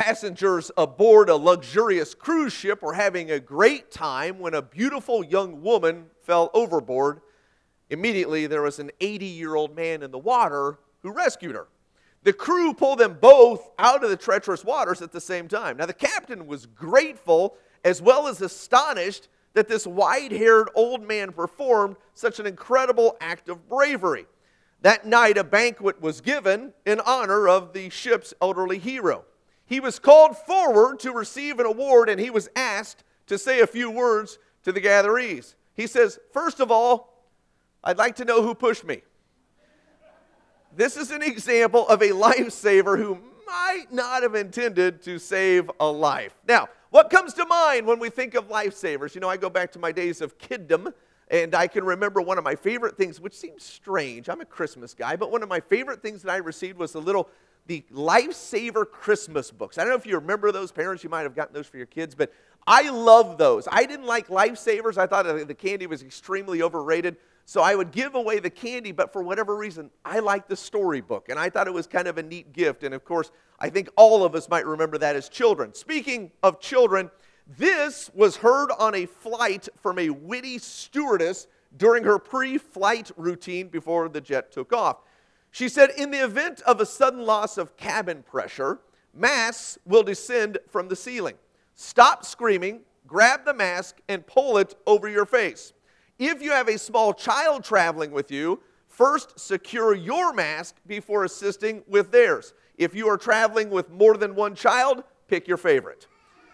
Passengers aboard a luxurious cruise ship were having a great time when a beautiful young woman fell overboard. Immediately, there was an 80-year-old man in the water who rescued her. The crew pulled them both out of the treacherous waters at the same time. Now, the captain was grateful as well as astonished that this white-haired old man performed such an incredible act of bravery. That night, a banquet was given in honor of the ship's elderly hero. He was called forward to receive an award, and he was asked to say a few words to the gatherees. He says, "First of all, I'd like to know who pushed me." This is an example of a lifesaver who might not have intended to save a life. Now, what comes to mind when we think of lifesavers? You know, I go back to my days of kiddom, and I can remember one of my favorite things, which seems strange. I'm a Christmas guy, but one of my favorite things that I received was the Lifesaver Christmas books. I don't know if you remember those. Parents, you might have gotten those for your kids, but I love those. I didn't like Lifesavers. I thought the candy was extremely overrated. So I would give away the candy, but for whatever reason, I liked the storybook, and I thought it was kind of a neat gift. And of course, I think all of us might remember that as children. Speaking of children, this was heard on a flight from a witty stewardess during her pre-flight routine before the jet took off. She said, "In the event of a sudden loss of cabin pressure, masks will descend from the ceiling. Stop screaming, grab the mask, and pull it over your face. If you have a small child traveling with you, first secure your mask before assisting with theirs. If you are traveling with more than one child, pick your favorite."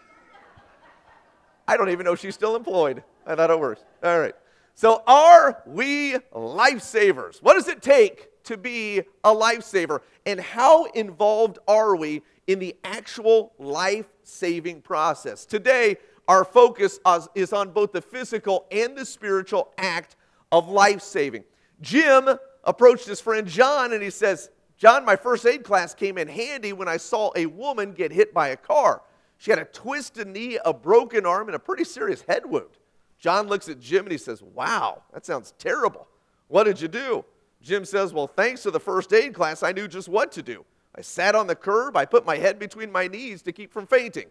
I don't even know if she's still employed. I thought it works. All right. So are we lifesavers? What does it take to be a lifesaver? And how involved are we in the actual life-saving process? Today, our focus is on both the physical and the spiritual act of life-saving. Jim approached his friend John and he says, "John, my first aid class came in handy when I saw a woman get hit by a car. She had a twisted knee, a broken arm, and a pretty serious head wound." John looks at Jim and he says, "Wow, that sounds terrible. What did you do?" Jim says, "Well, thanks to the first aid class, I knew just what to do. I sat on the curb, I put my head between my knees to keep from fainting."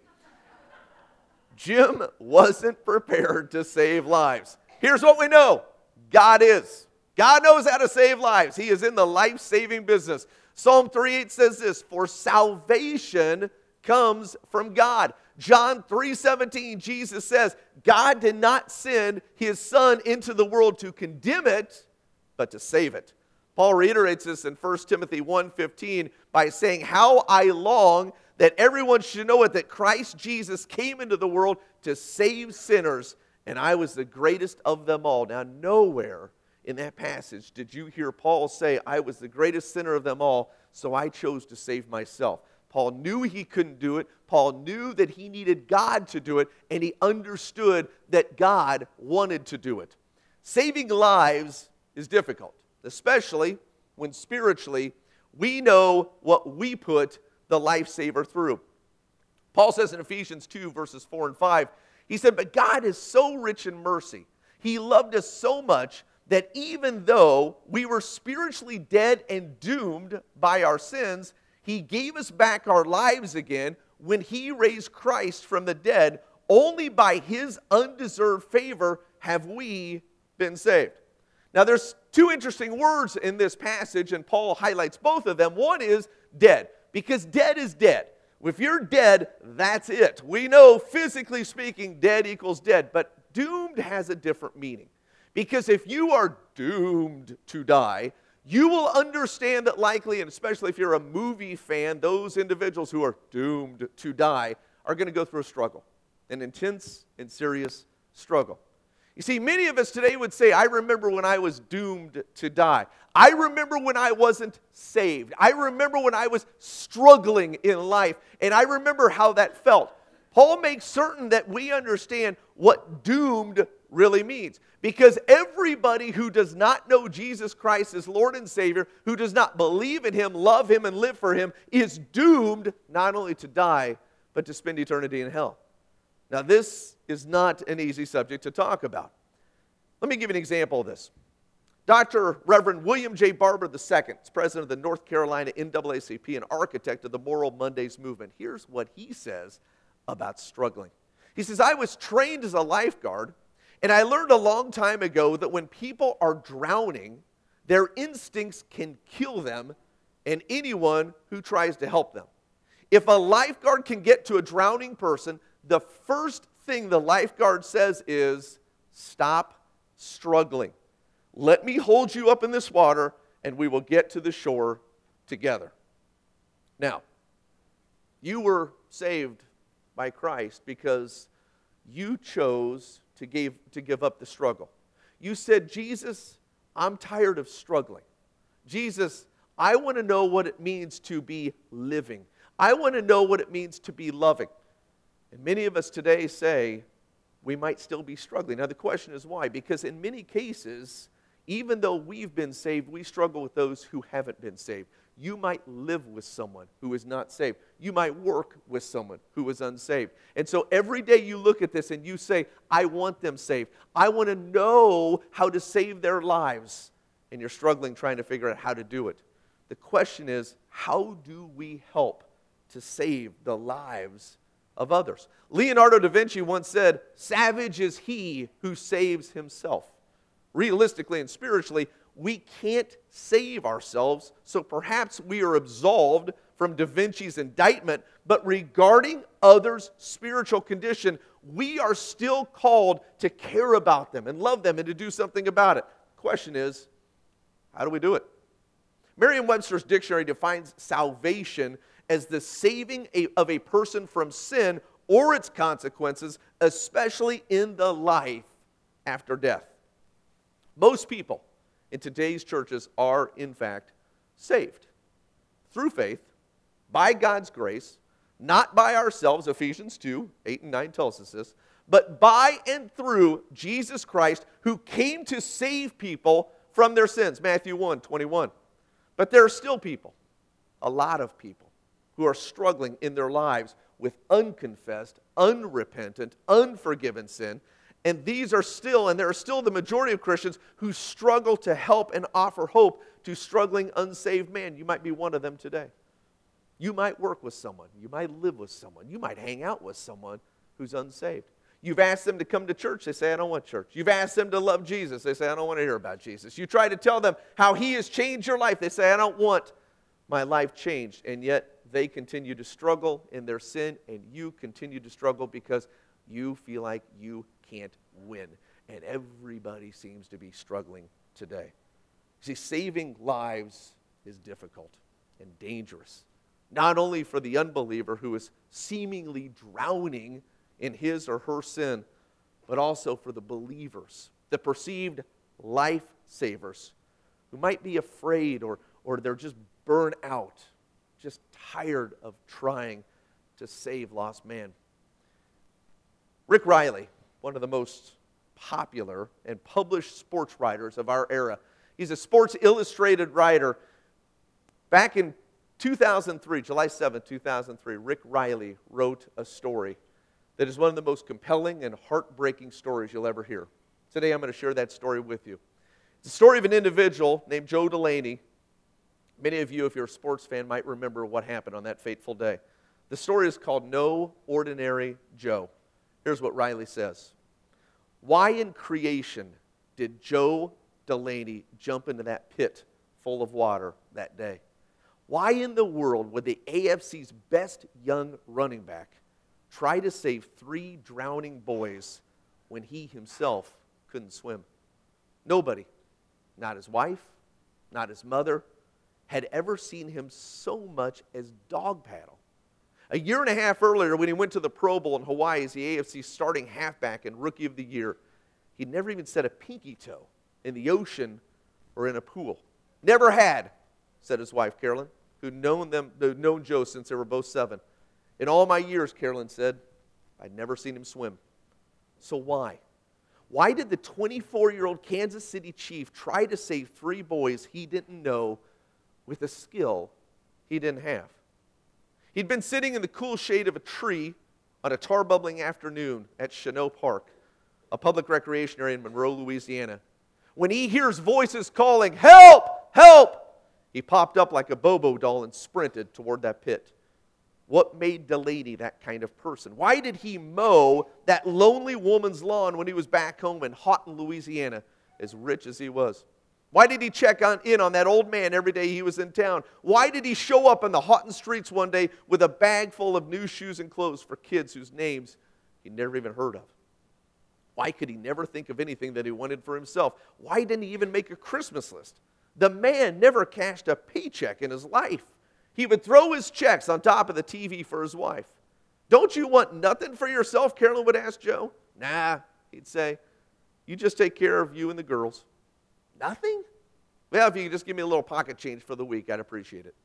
Jim wasn't prepared to save lives. Here's what we know. God is. God knows how to save lives. He is in the life-saving business. Psalm 3:8 says this, "For salvation comes from God." John 3:17, Jesus says, God did not send his Son into the world to condemn it, but to save it. Paul reiterates this in 1 Timothy 1:15 by saying, "How I long that everyone should know it, that Christ Jesus came into the world to save sinners, and I was the greatest of them all." Now, nowhere in that passage did you hear Paul say, "I was the greatest sinner of them all, so I chose to save myself." Paul knew he couldn't do it. Paul knew that he needed God to do it, and he understood that God wanted to do it. Saving lives is difficult, especially when spiritually we know what we put the lifesaver through. Paul says in Ephesians 2, verses 4 and 5, he said, "But God is so rich in mercy. He loved us so much that even though we were spiritually dead and doomed by our sins, He gave us back our lives again when He raised Christ from the dead. Only by His undeserved favor have we been saved." Now, there's two interesting words in this passage, and Paul highlights both of them. One is dead, because dead is dead. If you're dead, that's it. We know, physically speaking, dead equals dead, but doomed has a different meaning. Because if you are doomed to die, you will understand that likely, and especially if you're a movie fan, those individuals who are doomed to die are going to go through a struggle, an intense and serious struggle. You see, many of us today would say, "I remember when I was doomed to die. I remember when I wasn't saved. I remember when I was struggling in life, and I remember how that felt." Paul makes certain that we understand what doomed really means. Because everybody who does not know Jesus Christ as Lord and Savior, who does not believe in Him, love Him, and live for Him, is doomed not only to die, but to spend eternity in hell. Now, this is not an easy subject to talk about. Let me give you an example of this. Dr. Reverend William J. Barber II is president of the North Carolina NAACP and architect of the Moral Mondays movement. Here's what he says about struggling. He says, I was trained as a lifeguard, and I learned a long time ago that when people are drowning, their instincts can kill them and anyone who tries to help them. If a lifeguard can get to a drowning person, the first thing the lifeguard says is, stop struggling. Let me hold you up in this water, and we will get to the shore together. Now, you were saved by Christ because you chose to give up the struggle. You said, Jesus, I'm tired of struggling. Jesus, I want to know what it means to be living. I want to know what it means to be loving. And many of us today say we might still be struggling. Now the question is why? Because in many cases, even though we've been saved, we struggle with those who haven't been saved. You might live with someone who is not saved. You might work with someone who is unsaved. And so every day you look at this and you say, I want them saved. I want to know how to save their lives. And you're struggling trying to figure out how to do it. The question is, how do we help to save the lives of others? Leonardo da Vinci once said, savage is he who saves himself. Realistically and spiritually, we can't save ourselves, so perhaps we are absolved from Da Vinci's indictment, but regarding others' spiritual condition, we are still called to care about them and love them and to do something about it. The question is, how do we do it? Merriam-Webster's dictionary defines salvation as the saving of a person from sin or its consequences, especially in the life after death. Most people in today's churches are, in fact, saved through faith, by God's grace, not by ourselves, Ephesians 2, 8 and 9 tells us this, but by and through Jesus Christ, who came to save people from their sins, Matthew 1, 21. But there are still people, a lot of people, who are struggling in their lives with unconfessed, unrepentant, unforgiven sin. And these are still, and there are still the majority of Christians who struggle to help and offer hope to struggling, unsaved man. You might be one of them today. You might work with someone. You might live with someone. You might hang out with someone who's unsaved. You've asked them to come to church. They say, I don't want church. You've asked them to love Jesus. They say, I don't want to hear about Jesus. You try to tell them how he has changed your life. They say, I don't want my life changed. And yet they continue to struggle in their sin, and you continue to struggle because you feel like you can't win. And everybody seems to be struggling today. See, saving lives is difficult and dangerous. Not only for the unbeliever who is seemingly drowning in his or her sin, but also for the believers, the perceived lifesavers, who might be afraid or they're just burned out, just tired of trying to save lost man. Rick Riley, one of the most popular and published sports writers of our era. He's a Sports Illustrated writer. Back in 2003, July 7, 2003, Rick Riley wrote a story that is one of the most compelling and heartbreaking stories you'll ever hear. Today I'm going to share that story with you. It's the story of an individual named Joe Delaney. Many of you, if you're a sports fan, might remember what happened on that fateful day. The story is called No Ordinary Joe. Here's what Riley says. Why in creation did Joe Delaney jump into that pit full of water that day? Why in the world would the AFC's best young running back try to save 3 drowning boys when he himself couldn't swim? Nobody, not his wife, not his mother, had ever seen him so much as dog paddle. A year and a half earlier, when he went to the Pro Bowl in Hawaii as the AFC's starting halfback and Rookie of the Year, he'd never even set a pinky toe in the ocean or in a pool. Never had, said his wife, Carolyn, who'd known Joe since they were both 7. In all my years, Carolyn said, I'd never seen him swim. So why? Why did the 24-year-old Kansas City Chief try to save 3 boys he didn't know with a skill he didn't have? He'd been sitting in the cool shade of a tree on a tar-bubbling afternoon at Chenot Park, a public recreation area in Monroe, Louisiana, When he hears voices calling, "Help! Help!" he popped up like a Bobo doll and sprinted toward that pit. What made Delaney that kind of person? Why did he mow that lonely woman's lawn when he was back home in Houghton, Louisiana, as rich as he was? Why did he check in on that old man every day he was in town? Why did he show up in the Houghton streets one day with a bag full of new shoes and clothes for kids whose names he never even heard of? Why could he never think of anything that he wanted for himself? Why didn't he even make a Christmas list? The man never cashed a paycheck in his life. He would throw his checks on top of the TV for his wife. "Don't you want nothing for yourself?" Carolyn would ask Joe. "Nah," he'd say. "You just take care of you and the girls." "Nothing?" "Well, if you could just give me a little pocket change for the week, I'd appreciate it."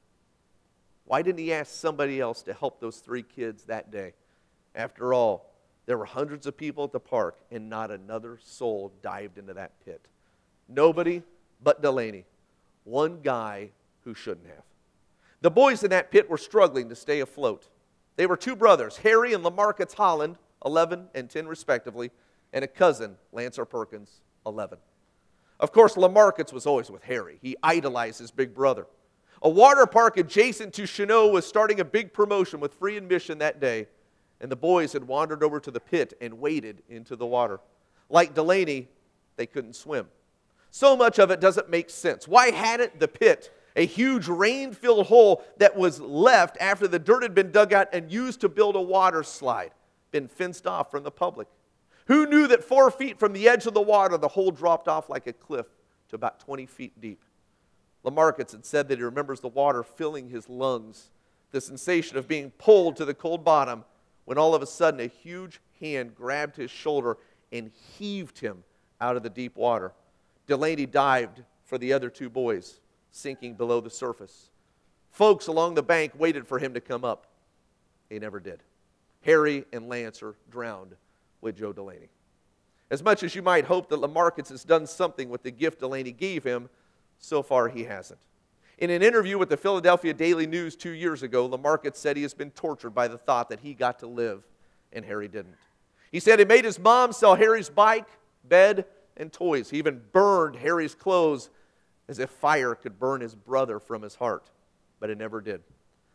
Why didn't he ask somebody else to help those 3 kids that day? After all, there were hundreds of people at the park, and not another soul dived into that pit. Nobody but Delaney, one guy who shouldn't have. The boys in that pit were struggling to stay afloat. They were 2 brothers, Harry and Lamarcus Holland, 11 and 10 respectively, and a cousin, Lancer Perkins, 11. Of course, Lamarcus was always with Harry. He idolized his big brother. A water park adjacent to Chanot was starting a big promotion with free admission that day, and the boys had wandered over to the pit and waded into the water. Like Delaney, they couldn't swim. So much of it doesn't make sense. Why hadn't the pit, a huge rain-filled hole that was left after the dirt had been dug out and used to build a water slide, been fenced off from the public? Who knew that 4 feet from the edge of the water, the hole dropped off like a cliff to about 20 feet deep? Lamarcus had said that he remembers the water filling his lungs, the sensation of being pulled to the cold bottom, when all of a sudden a huge hand grabbed his shoulder and heaved him out of the deep water. Delaney dived for the other 2 boys, sinking below the surface. Folks along the bank waited for him to come up. He never did. Harry and Lancer drowned with Joe Delaney. As much as you might hope that Lamarcus has done something with the gift Delaney gave him, so far he hasn't. In an interview with the Philadelphia Daily News 2 years ago, Lamarcus said he has been tortured by the thought that he got to live and Harry didn't. He said he made his mom sell Harry's bike, bed, and toys. He even burned Harry's clothes as if fire could burn his brother from his heart, but it never did.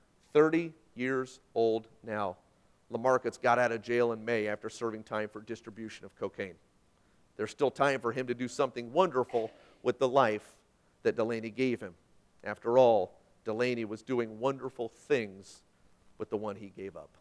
30 years old now, Lamarcus got out of jail in May after serving time for distribution of cocaine. There's still time for him to do something wonderful with the life that Delaney gave him. After all, Delaney was doing wonderful things with the one he gave up.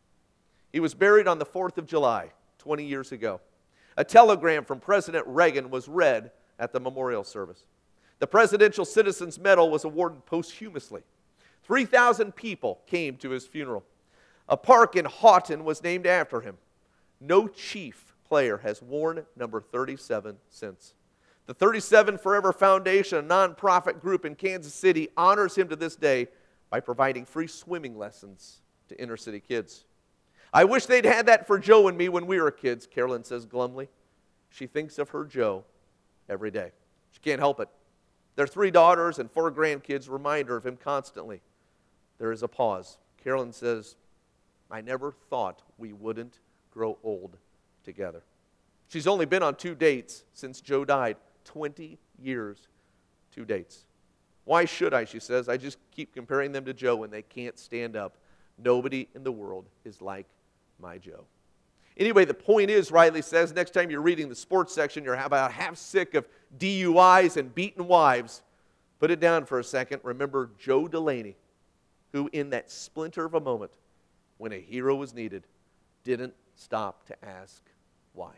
He was buried on the 4th of July, 20 years ago. A telegram from President Reagan was read at the memorial service. The Presidential Citizens Medal was awarded posthumously. 3,000 people came to his funeral. A park in Houghton was named after him. No Chief player has worn number 37 since. The 37 Forever Foundation, a nonprofit group in Kansas City, honors him to this day by providing free swimming lessons to inner city kids. "I wish they'd had that for Joe and me when we were kids," Carolyn says glumly. She thinks of her Joe every day. She can't help it. Their 3 daughters and 4 grandkids remind her of him constantly. There is a pause. Carolyn says, "I never thought we wouldn't grow old together." She's only been on 2 dates since Joe died. 20 years, 2 dates. "Why should I?" she says. "I just keep comparing them to Joe and they can't stand up. Nobody in the world is like my Joe." Anyway, the point is, Riley says, next time you're reading the sports section, you're about half sick of DUIs and beaten wives, put it down for a second. Remember Joe Delaney, who in that splinter of a moment, when a hero was needed, didn't stop to ask why.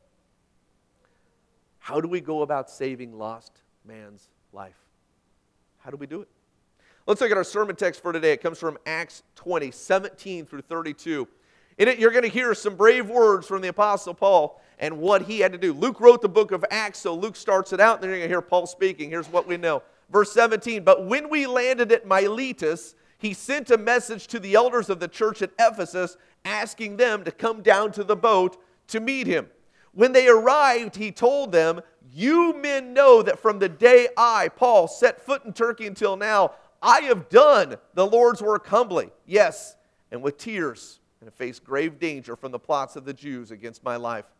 How do we go about saving lost man's life? How do we do it? Let's look at our sermon text for today. It comes from Acts 20, 17 through 32. In it, you're going to hear some brave words from the Apostle Paul and what he had to do. Luke wrote the book of Acts, so Luke starts it out, and then you're going to hear Paul speaking. Here's what we know. Verse 17, "But when we landed at Miletus, he sent a message to the elders of the church at Ephesus, asking them to come down to the boat to meet him. When they arrived, he told them, 'You men know that from the day I, Paul, set foot in Turkey until now, I have done the Lord's work humbly, yes, and with tears, and have faced grave danger from the plots of the Jews against my life.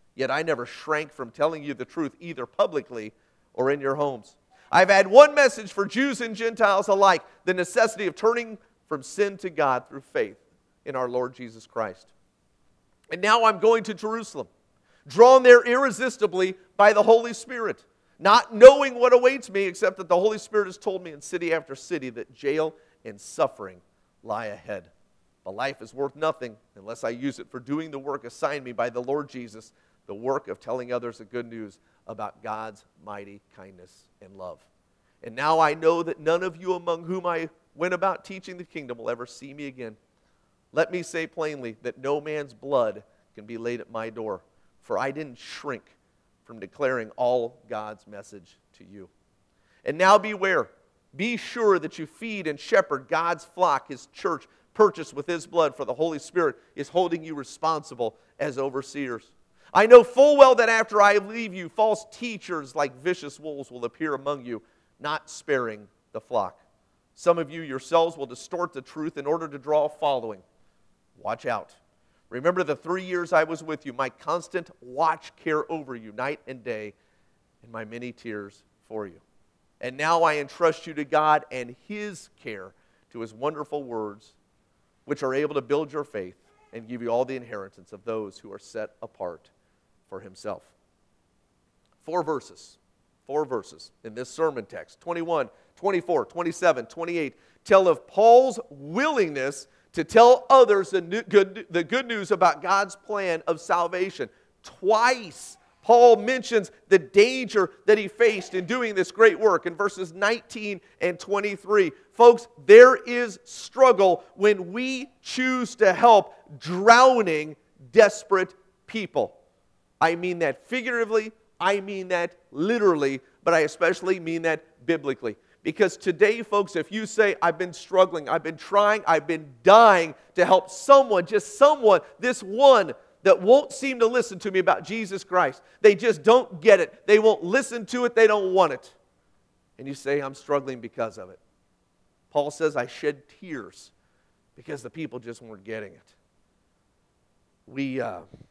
Yet I never shrank from telling you the truth, either publicly or in your homes. I've had one message for Jews and Gentiles alike, the necessity of turning from sin to God through faith in our Lord Jesus Christ. And now I'm going to Jerusalem, drawn there irresistibly by the Holy Spirit, not knowing what awaits me except that the Holy Spirit has told me in city after city that jail and suffering lie ahead. But life is worth nothing unless I use it for doing the work assigned me by the Lord Jesus, the work of telling others the good news about God's mighty kindness and love. And now I know that none of you among whom I went about teaching the kingdom will ever see me again. Let me say plainly that no man's blood can be laid at my door, for I didn't shrink from declaring all God's message to you. And now beware. Be sure that you feed and shepherd God's flock, His church, purchased with His blood, for the Holy Spirit is holding you responsible as overseers. I know full well that after I leave you, false teachers like vicious wolves will appear among you, not sparing the flock. Some of you yourselves will distort the truth in order to draw a following. Watch out. Remember the 3 years I was with you, my constant watch care over you night and day, and my many tears for you. And now I entrust you to God and His care, to His wonderful words, which are able to build your faith and give you all the inheritance of those who are set apart for Himself. 4 verses in this sermon text, 21, 24, 27, 28, tell of Paul's willingness to tell others the good news about God's plan of salvation. Twice, Paul mentions the danger that he faced in doing this great work in verses 19 and 23. Folks, there is struggle when we choose to help drowning, desperate people. I mean that figuratively, I mean that literally, but I especially mean that biblically. Because today, folks, if you say, I've been struggling, I've been trying, I've been dying to help someone, just someone, this one that won't seem to listen to me about Jesus Christ. They just don't get it. They won't listen to it. They don't want it. And you say, I'm struggling because of it. Paul says, I shed tears because the people just weren't getting it. We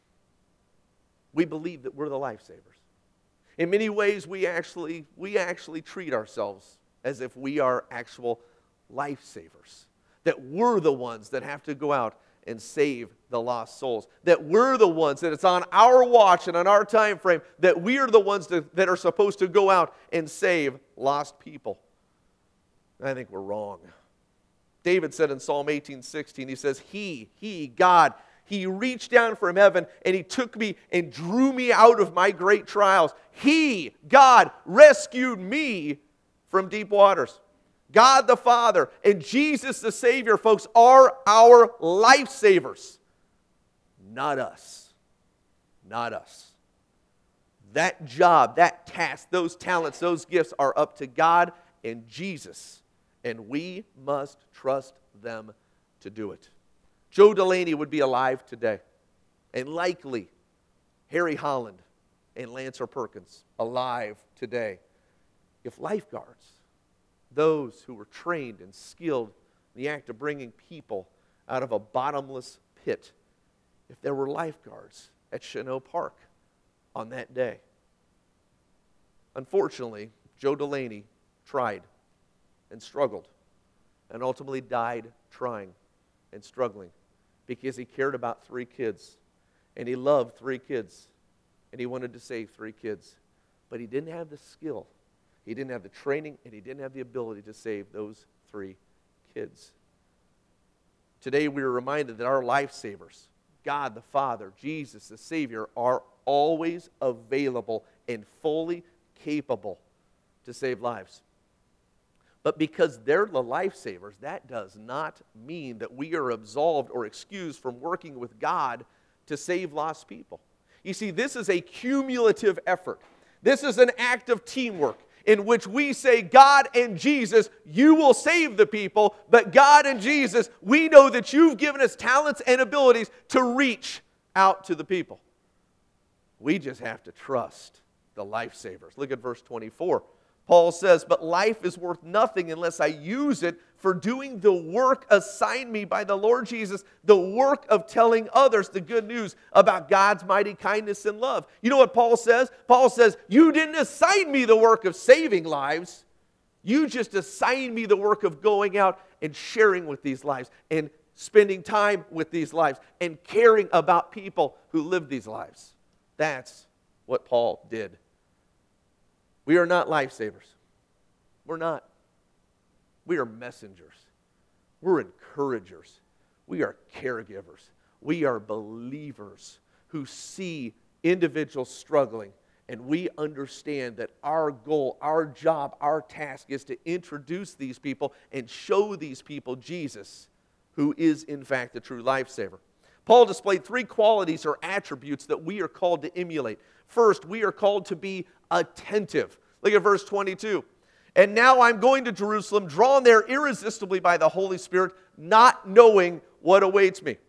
believe that we're the lifesavers. In many ways, we actually treat ourselves as if we are actual lifesavers. That we're the ones that have to go out and save the lost souls. That we're the ones, that it's on our watch and on our time frame, that we are the ones that are supposed to go out and save lost people. I think we're wrong. David said in Psalm 18:16, he says, He, God, He reached down from heaven and He took me and drew me out of my great trials. He, God, rescued me from deep waters. God the Father and Jesus the Savior, folks, are our lifesavers. Not us. Not us. That job, that task, those talents, those gifts are up to God and Jesus. And we must trust them to do it. Joe Delaney would be alive today. And likely Harry Holland and Lancer Perkins alive today. If lifeguards, those who were trained and skilled in the act of bringing people out of a bottomless pit, if there were lifeguards at Cheneau Park on that day. Unfortunately, Joe Delaney tried and struggled and ultimately died trying and struggling because he cared about 3 kids and he loved 3 kids and he wanted to save 3 kids. But he didn't have the skill, he didn't have the training, and he didn't have the ability to save those 3 kids. Today we are reminded that our lifesavers, God the Father, Jesus the Savior, are always available and fully capable to save lives. But because they're the lifesavers, that does not mean that we are absolved or excused from working with God to save lost people. You see, this is a cumulative effort. This is an act of teamwork in which we say, God and Jesus, you will save the people, but God and Jesus, we know that you've given us talents and abilities to reach out to the people. We just have to trust the lifesavers. Look at verse 24. Paul says, but life is worth nothing unless I use it for doing the work assigned me by the Lord Jesus, the work of telling others the good news about God's mighty kindness and love. You know what Paul says? Paul says, you didn't assign me the work of saving lives. You just assigned me the work of going out and sharing with these lives and spending time with these lives and caring about people who live these lives. That's what Paul did. We are not lifesavers. We're not. We are messengers. We're encouragers. We are caregivers. We are believers who see individuals struggling, and we understand that our goal, our job, our task is to introduce these people and show these people Jesus, who is in fact the true lifesaver. Paul displayed 3 qualities or attributes that we are called to emulate. First, we are called to be attentive. Look at verse 22. And now I'm going to Jerusalem, drawn there irresistibly by the Holy Spirit, not knowing what awaits me.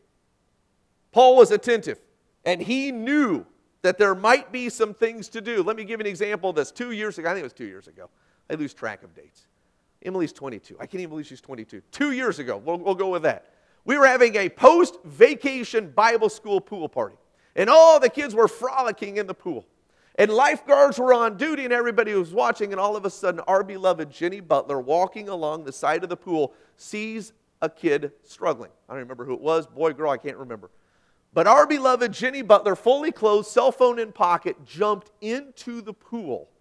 Paul was attentive, and he knew that there might be some things to do. Let me give you an example of this. 2 years ago, I think it was 2 years ago. I lose track of dates. Emily's 22. I can't even believe she's 22. 2 years ago, we'll go with that. We were having a post-vacation Bible school pool party. And all the kids were frolicking in the pool. And lifeguards were on duty and everybody was watching. And all of a sudden, our beloved Jenny Butler, walking along the side of the pool, sees a kid struggling. I don't remember who it was. Boy, girl, I can't remember. But our beloved Jenny Butler, fully clothed, cell phone in pocket, jumped into the pool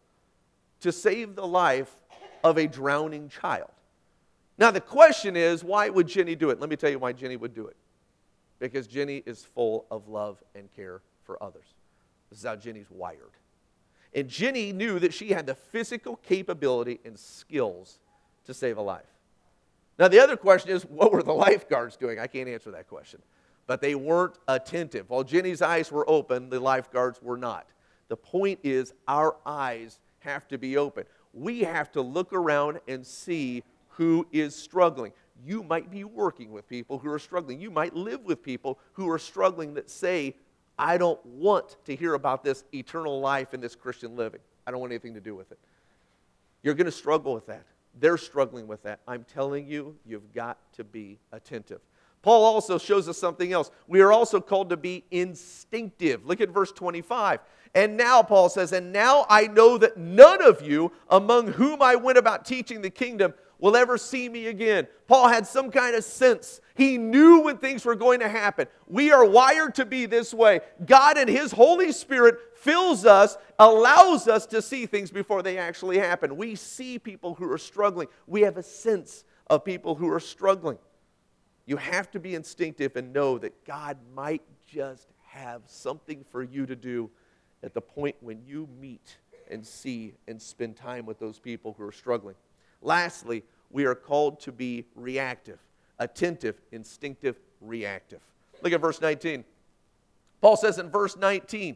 to save the life of a drowning child. Now, the question is, why would Jenny do it? Let me tell you why Jenny would do it. Because Jenny is full of love and care for others. This is how Jenny's wired. And Jenny knew that she had the physical capability and skills to save a life. Now, the other question is, what were the lifeguards doing? I can't answer that question. But they weren't attentive. While Jenny's eyes were open, the lifeguards were not. The point is, our eyes have to be open. We have to look around and see who is struggling. You might be working with people who are struggling. You might live with people who are struggling that say, I don't want to hear about this eternal life and this Christian living. I don't want anything to do with it. You're going to struggle with that. They're struggling with that. I'm telling you, you've got to be attentive. Paul also shows us something else. We are also called to be instinctive. Look at verse 25. And now, Paul says, and now I know that none of you among whom I went about teaching the kingdom will ever see me again. Paul had some kind of sense. He knew when things were going to happen. We are wired to be this way. God and His Holy Spirit fills us, allows us to see things before they actually happen. We see people who are struggling. We have a sense of people who are struggling. You have to be instinctive and know that God might just have something for you to do at the point when you meet and see and spend time with those people who are struggling. Lastly, we are called to be reactive, attentive, instinctive, reactive. Look at verse 19. Paul says in verse 19,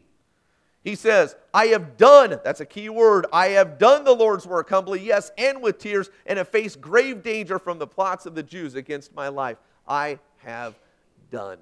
he says, I have done, that's a key word, I have done the Lord's work humbly, yes, and with tears, and have faced grave danger from the plots of the Jews against my life. I have done.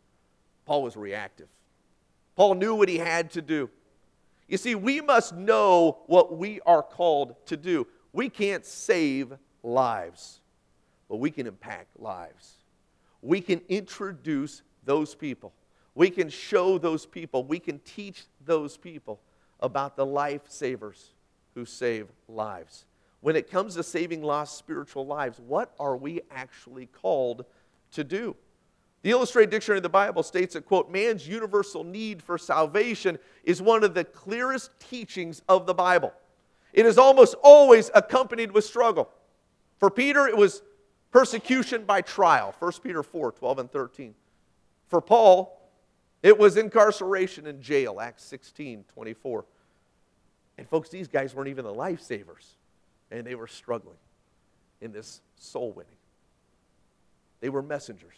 Paul was reactive. Paul knew what he had to do. You see, we must know what we are called to do. We can't save lives, but we can impact lives. We can introduce those people. We can show those people. We can teach those people about the lifesavers who save lives. When it comes to saving lost spiritual lives, what are we actually called to do? The Illustrated Dictionary of the Bible states that, quote, man's universal need for salvation is one of the clearest teachings of the Bible. It is almost always accompanied with struggle. For Peter, it was persecution by trial, 1 Peter 4, 12 and 13. For Paul, it was incarceration in jail, Acts 16, 24. And folks, these guys weren't even the lifesavers, and they were struggling in this soul winning. They were messengers.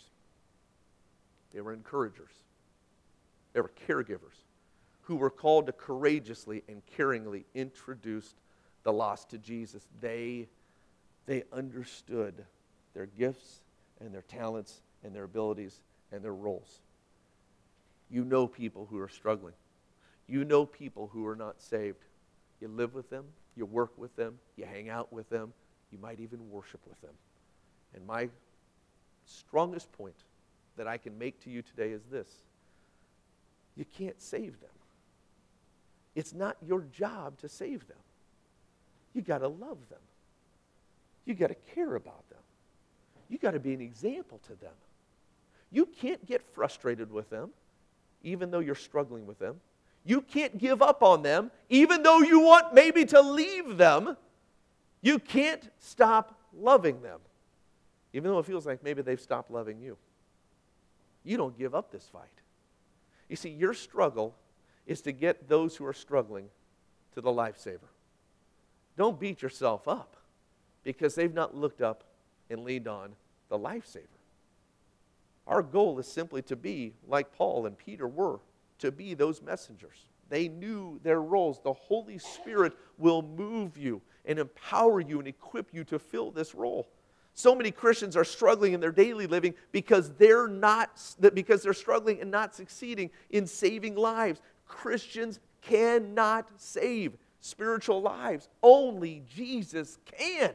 They were encouragers. They were caregivers who were called to courageously and caringly introduce the lost to Jesus. They understood their gifts and their talents and their abilities and their roles. You know people who are struggling. You know people who are not saved. You live with them. You work with them. You hang out with them. You might even worship with them. And my strongest point that I can make to you today is this. You can't save them. It's not your job to save them. You got to love them. You got to care about them. You got to be an example to them. You can't get frustrated with them, even though you're struggling with them. You can't give up on them, even though you want maybe to leave them. You can't stop loving them, even though it feels like maybe they've stopped loving you. You don't give up this fight. You see, your struggle is to get those who are struggling to the lifesaver. Don't beat yourself up because they've not looked up and leaned on the lifesaver. Our goal is simply to be like Paul and Peter were, to be those messengers. They knew their roles. The Holy Spirit will move you and empower you and equip you to fill this role. So many Christians are struggling in their daily living because they're struggling and not succeeding in saving lives. Christians cannot save spiritual lives. Only Jesus can.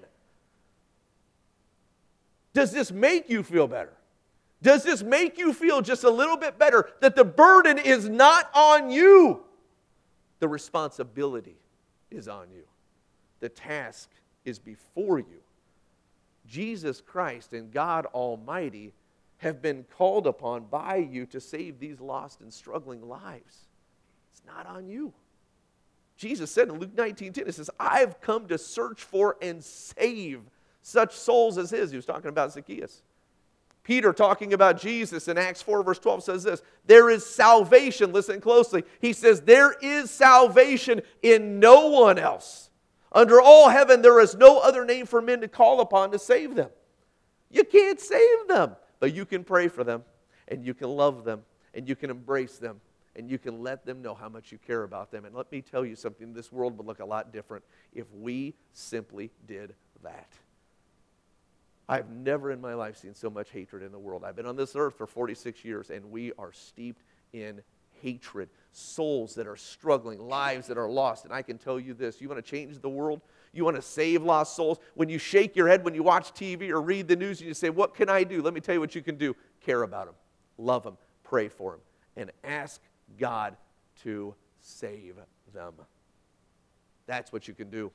Does this make you feel better? Does this make you feel just a little bit better that the burden is not on you? The responsibility is on you. The task is before you. Jesus Christ and God Almighty have been called upon by you to save these lost and struggling lives. It's not on you. Jesus said in Luke 19:10, it says, I've come to search for and save such souls as his. He was talking about Zacchaeus. Peter, talking about Jesus in Acts 4, verse 12, says this, there is salvation, listen closely. He says, there is salvation in no one else. Under all heaven, there is no other name for men to call upon to save them. You can't save them, but you can pray for them, and you can love them, and you can embrace them, and you can let them know how much you care about them. And let me tell you something, this world would look a lot different if we simply did that. I've never in my life seen so much hatred in the world. I've been on this earth for 46 years, and we are steeped in hatred. Souls that are struggling, lives that are lost. And I can tell you this, you want to change the world? You want to save lost souls? When you shake your head, when you watch TV or read the news, and you say, what can I do? Let me tell you what you can do. Care about them. Love them. Pray for them. And ask God to save them. That's what you can do.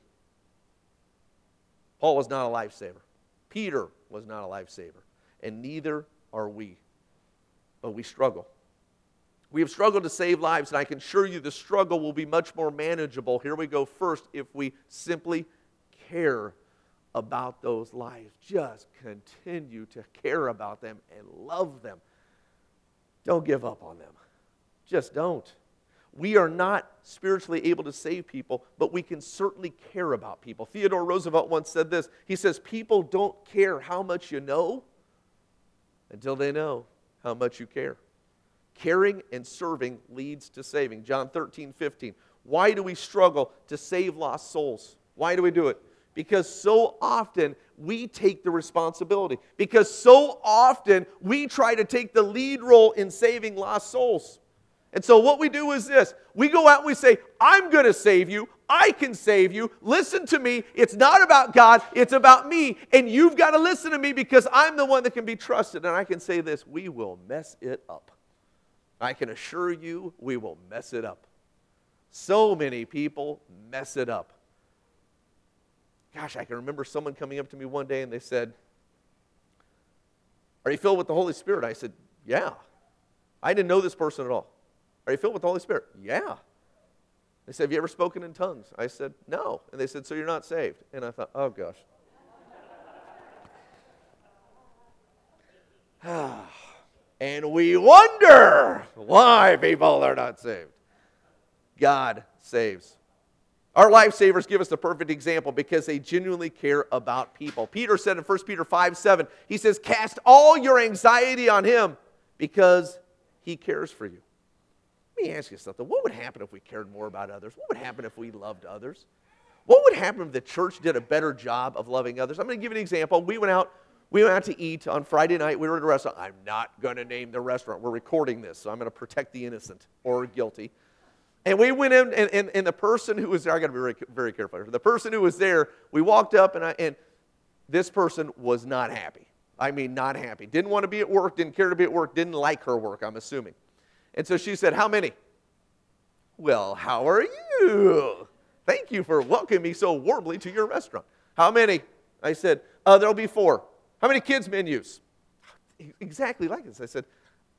Paul was not a lifesaver. Peter was not a lifesaver, and neither are we. But we struggle. We have struggled to save lives, and I can assure you the struggle will be much more manageable. Here we go first if we simply care about those lives. Just continue to care about them and love them. Don't give up on them. Just don't. We are not spiritually able to save people, but we can certainly care about people. Theodore Roosevelt once said this. He says, people don't care how much you know until they know how much you care. Caring and serving leads to saving. John 13:15. Why do we struggle to save lost souls? Why do we do it? Because so often we take the responsibility. Because so often we try to take the lead role in saving lost souls. And so what we do is this. We go out and we say, I'm going to save you. I can save you. Listen to me. It's not about God. It's about me. And you've got to listen to me because I'm the one that can be trusted. And I can say this, we will mess it up. I can assure you we will mess it up. So many people mess it up. Gosh, I can remember someone coming up to me one day and they said, are you filled with the Holy Spirit? I said, yeah. I didn't know this person at all. Are you filled with the Holy Spirit? Yeah. They said, have you ever spoken in tongues? I said, no. And they said, so you're not saved? And I thought, oh gosh. And we wonder why people are not saved. God saves. Our lifesavers give us the perfect example because they genuinely care about people. Peter said in 1 Peter 5:7, he says, cast all your anxiety on him because he cares for you. Let me ask you something. What would happen if we cared more about others? What would happen if we loved others? What would happen if the church did a better job of loving others? I'm going to give you an example. We went out to eat on Friday night. We were at a restaurant. I'm not going to name the restaurant. We're recording this, so I'm going to protect the innocent or guilty. And we went in, and the person who was there, I got to be very, very careful. The person who was there, we walked up, and this person was not happy. I mean, not happy. Didn't want to be at work, didn't care to be at work, didn't like her work, I'm assuming. And so she said, how many? Well, how are you? Thank you for welcoming me so warmly to your restaurant. How many? I said, there'll be 4. How many kids menus? Exactly like this. I said,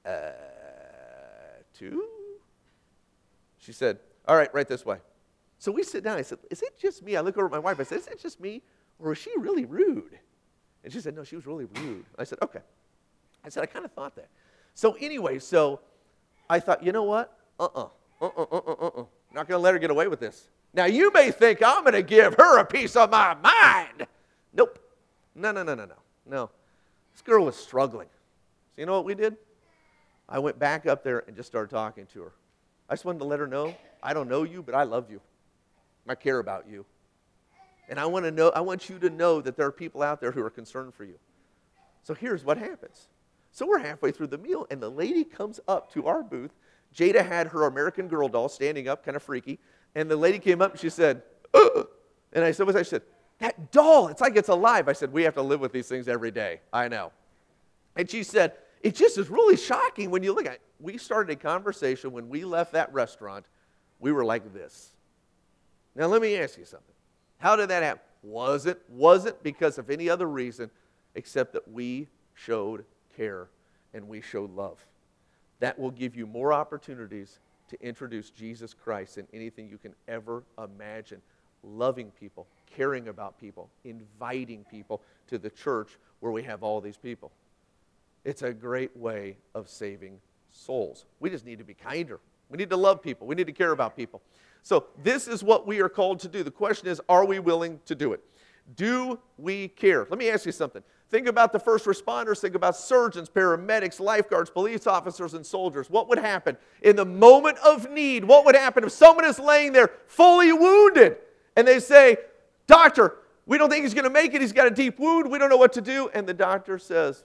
2? She said, all right, right this way. So we sit down. I said, is it just me? I look over at my wife. I said, is it just me? Or was she really rude? And she said, no, she was really rude. I said, okay. I said, I kind of thought that. So anyway, so I thought, you know what? Not going to let her get away with this. Now, you may think I'm going to give her a piece of my mind. Nope. No. This girl was struggling. So you know what we did? I went back up there and just started talking to her. I just wanted to let her know, I don't know you, but I love you. I care about you. And I want you to know that there are people out there who are concerned for you. So here's what happens. So we're halfway through the meal, and the lady comes up to our booth. Jada had her American Girl doll standing up, kind of freaky. And the lady came up, and she said, ugh. And I said, what's that? She said, that doll, it's like it's alive. I said, we have to live with these things every day. I know. And she said, it just is really shocking when you look at it. We started a conversation when we left that restaurant. We were like this. Now, let me ask you something. How did that happen? Wasn't because of any other reason except that we showed care and we showed love. That will give you more opportunities to introduce Jesus Christ than anything you can ever imagine. Loving people, caring about people, inviting people to the church where we have all these people. It's a great way of saving souls. We just need to be kinder. We need to love people. We need to care about people. So this is what we are called to do. The question is, are we willing to do it? Do we care? Let me ask you something. Think about the first responders. Think about surgeons, paramedics, lifeguards, police officers, and soldiers. What would happen in the moment of need? What would happen if someone is laying there fully wounded and they say, doctor, we don't think he's going to make it. He's got a deep wound. We don't know what to do. And the doctor says,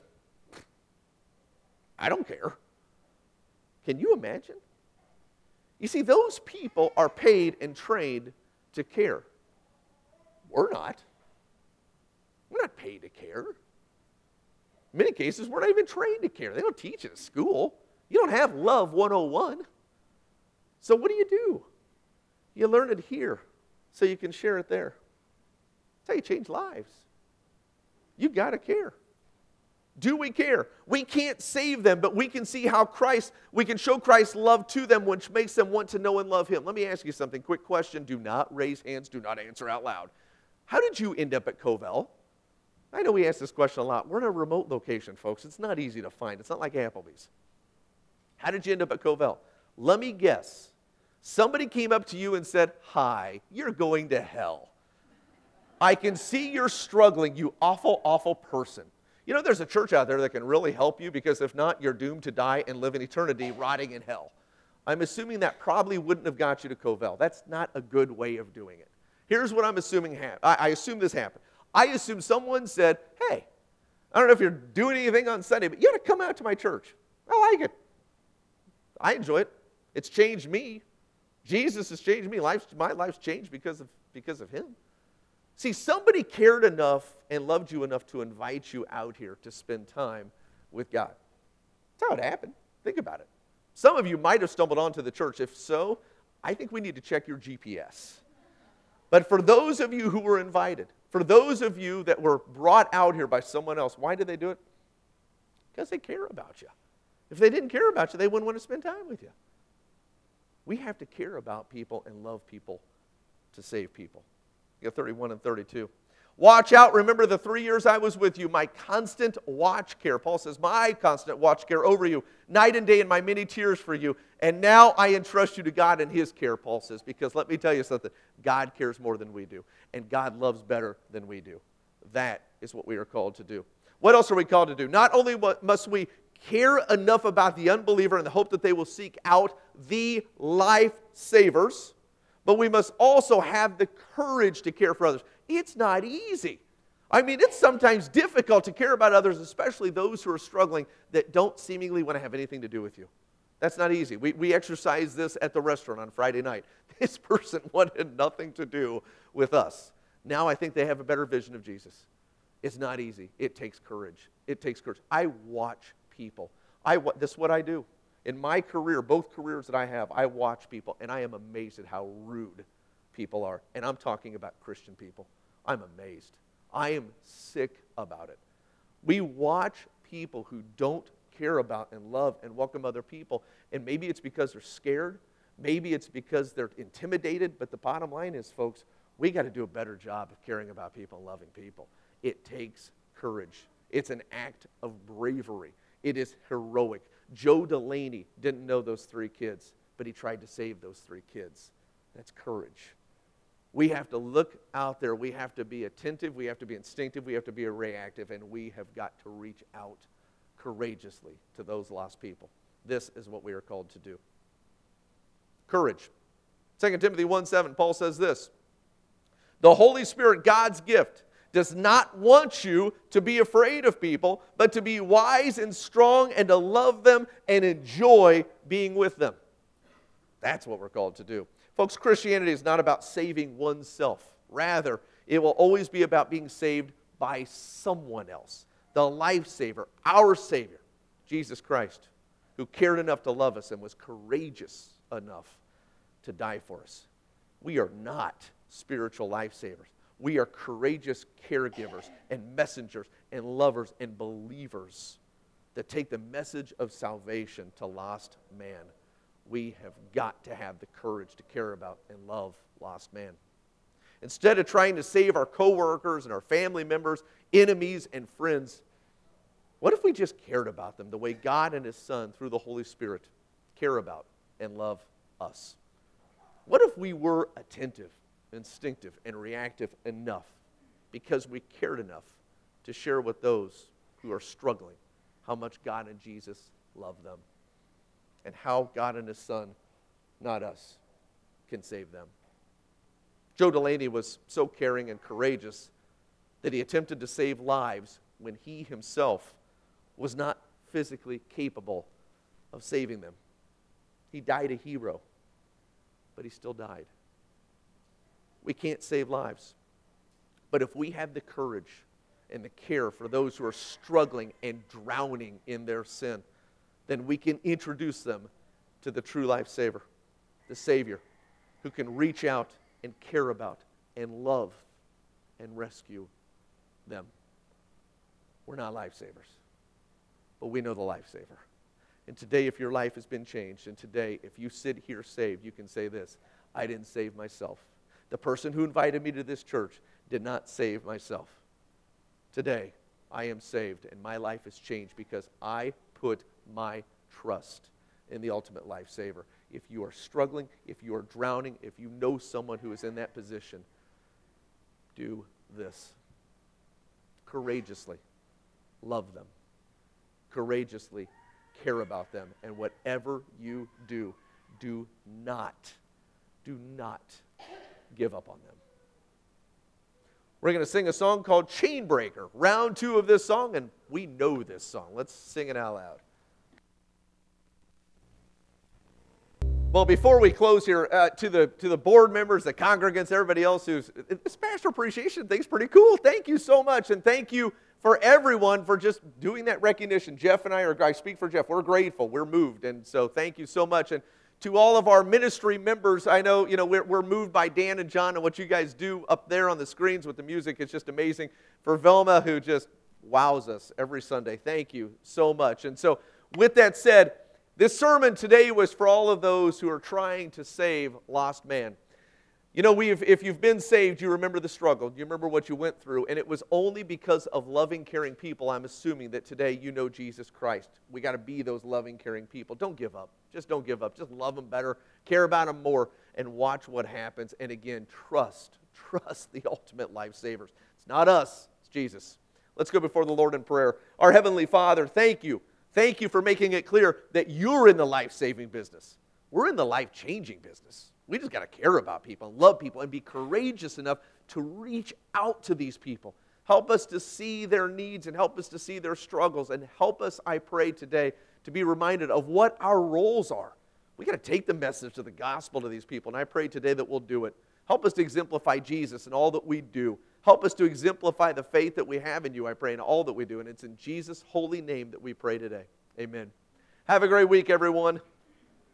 I don't care. Can you imagine? You see, those people are paid and trained to care. We're not. We're not paid to care. In many cases, we're not even trained to care. They don't teach it at school. You don't have Love 101. So what do? You learn it here so you can share it there. That's how you change lives. You've got to care. Do we care? We can't save them, but we can see how we can show Christ's love to them, which makes them want to know and love Him. Let me ask you something. Quick question. Do not raise hands. Do not answer out loud. How did you end up at Covell? I know we ask this question a lot. We're in a remote location, folks. It's not easy to find. It's not like Applebee's. How did you end up at Covell? Let me guess. Somebody came up to you and said, hi, you're going to hell. I can see you're struggling, you awful, awful person. You know, there's a church out there that can really help you, because if not, you're doomed to die and live in eternity rotting in hell. I'm assuming that probably wouldn't have got you to Covell. That's not a good way of doing it. Here's what I'm assuming happened. I assume this happened. I assume someone said, hey, I don't know if you're doing anything on Sunday, but you ought to come out to my church. I like it. I enjoy it. It's changed me. Jesus has changed me. My life's changed because of Him. See, somebody cared enough and loved you enough to invite you out here to spend time with God. That's how it happened. Think about it. Some of you might have stumbled onto the church. If so, I think we need to check your GPS. But for those of you who were invited, for those of you that were brought out here by someone else, why did they do it? Because they care about you. If they didn't care about you, they wouldn't want to spend time with you. We have to care about people and love people to save people. You got 31 and 32. Watch out, remember the 3 years I was with you, my constant watch care. Paul says, my constant watch care over you, night and day in my many tears for you. And now I entrust you to God and His care, Paul says, because let me tell you something, God cares more than we do, and God loves better than we do. That is what we are called to do. What else are we called to do? Not only must we care enough about the unbeliever in the hope that they will seek out the lifesavers, but we must also have the courage to care for others. It's not easy. I mean, it's sometimes difficult to care about others, especially those who are struggling that don't seemingly want to have anything to do with you. That's not easy. We exercise this at the restaurant on Friday night. This person wanted nothing to do with us. Now I think they have a better vision of Jesus. It's not easy. It takes courage. It takes courage. I watch people. This is what I do. In my career, both careers that I have, I watch people, and I am amazed at how rude people are. And I'm talking about Christian people. I'm amazed. I am sick about it. We watch people who don't care about and love and welcome other people, and maybe it's because they're scared. Maybe it's because they're intimidated, but the bottom line is, folks, we got to do a better job of caring about people and loving people. It takes courage. It's an act of bravery. It is heroic. Joe Delaney didn't know those 3 kids, but he tried to save those 3 kids. That's courage. We have to look out there. We have to be attentive. We have to be instinctive. We have to be reactive, and we have got to reach out courageously to those lost people. This is what we are called to do. Courage. 2 Timothy 1:7, Paul says this, "The Holy Spirit, God's gift, does not want you to be afraid of people, but to be wise and strong and to love them and enjoy being with them." That's what we're called to do. Folks, Christianity is not about saving oneself. Rather, it will always be about being saved by someone else. The lifesaver, our Savior, Jesus Christ, who cared enough to love us and was courageous enough to die for us. We are not spiritual lifesavers. We are courageous caregivers and messengers and lovers and believers that take the message of salvation to lost man. We have got to have the courage to care about and love lost man. Instead of trying to save our coworkers and our family members, enemies and friends, what if we just cared about them the way God and His Son, through the Holy Spirit, care about and love us? What if we were attentive, instinctive, and reactive enough because we cared enough to share with those who are struggling how much God and Jesus love them and how God and His Son, not us, can save them? Joe Delaney was so caring and courageous that he attempted to save lives when he himself was not physically capable of saving them. He died a hero, but he still died. We can't save lives. But if we have the courage and the care for those who are struggling and drowning in their sin, then we can introduce them to the true lifesaver, the Savior, who can reach out and care about and love and rescue them. We're not lifesavers, but we know the lifesaver. And today, if your life has been changed, and today, if you sit here saved, you can say this: I didn't save myself. The person who invited me to this church did not save myself. Today, I am saved, and my life has changed because I put my trust in the ultimate lifesaver. If you are struggling, if you are drowning, if you know someone who is in that position, do this. Courageously love them. Courageously care about them. And whatever you do, do not give up on them. We're going to sing a song called Chain Breaker, round 2 of this song, and we know this song. Let's sing it out loud. Well, before we close here, to the board members, the congregants, everybody else this Pastor Appreciation thing's pretty cool. Thank you so much, and thank you for everyone for just doing that recognition. Jeff and I speak for Jeff, we're grateful, we're moved, and so thank you so much. And to all of our ministry members, I know, we're moved by Dan and John and what you guys do up there on the screens with the music. It's just amazing. For Velma, who just wows us every Sunday, thank you so much. And so with that said, this sermon today was for all of those who are trying to save lost man. If you've been saved, you remember the struggle. You remember what you went through. And it was only because of loving, caring people, I'm assuming, that today you know Jesus Christ. We got to be those loving, caring people. Don't give up. Just don't give up. Just love them better. Care about them more. And watch what happens. And again, trust the ultimate lifesavers. It's not us. It's Jesus. Let's go before the Lord in prayer. Our Heavenly Father, thank you. Thank you for making it clear that you're in the life-saving business. We're in the life-changing business. We just got to care about people and love people and be courageous enough to reach out to these people. Help us to see their needs and help us to see their struggles. And help us, I pray today, to be reminded of what our roles are. We got to take the message of the gospel to these people, and I pray today that we'll do it. Help us to exemplify Jesus in all that we do. Help us to exemplify the faith that we have in you, I pray, in all that we do. And it's in Jesus' holy name that we pray today. Amen. Have a great week, everyone.